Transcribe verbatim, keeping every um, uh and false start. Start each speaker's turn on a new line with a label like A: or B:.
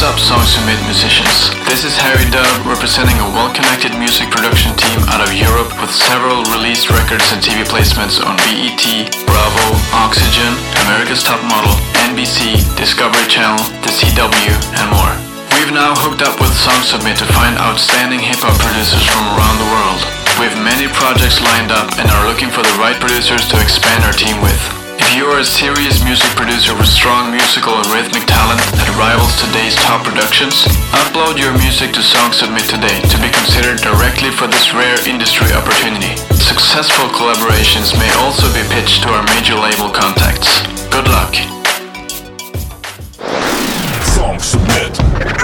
A: What's up, Song Submit musicians? This is Harry Dub, representing a well-connected music production team out of Europe with several released records and T V placements on B E T, Bravo, Oxygen, America's Top Model, N B C, Discovery Channel, the C W, and more. We've now hooked up with Song Submit to find outstanding hip-hop producers from around the world. We have many projects lined up and are looking for the right producers to expand our team with. If you are a serious music producer with strong musical and rhythmic talent that rivals today's top productions, upload your music to Song Submit today to be considered directly for this rare industry opportunity. Successful collaborations may also be pitched to our major label contacts. Good luck.
B: Song Submit.